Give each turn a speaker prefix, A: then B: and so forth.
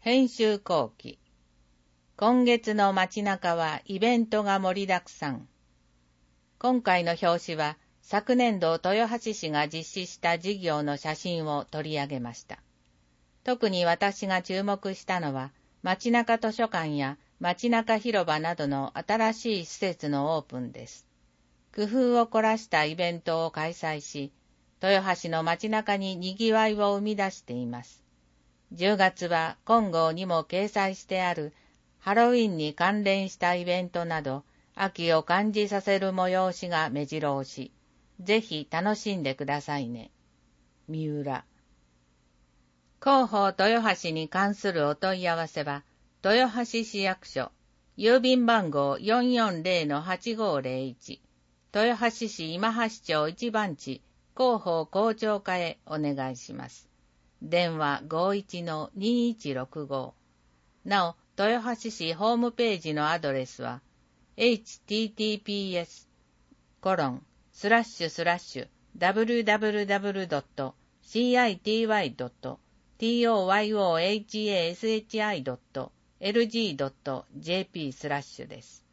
A: 編集後期。今月の街中はイベントが盛りだくさん。今回の表紙は昨年度豊橋市が実施した事業の写真を取り上げました。特に私が注目したのは街中図書館や街中広場などの新しい施設のオープンです。工夫を凝らしたイベントを開催し、豊橋の街中に賑わいを生み出しています。10月は今号にも掲載してあるハロウィンに関連したイベントなど、秋を感じさせる催しが目白押し。ぜひ楽しんでくださいね。三浦。広報豊橋に関するお問い合わせは、豊橋市役所、郵便番号 440-8501、豊橋市今橋町一番地、広報広聴課へお願いします。電話 51-2165。なお、豊橋市ホームページのアドレスは、https://www.city.toyohashi.lg.jp/ です。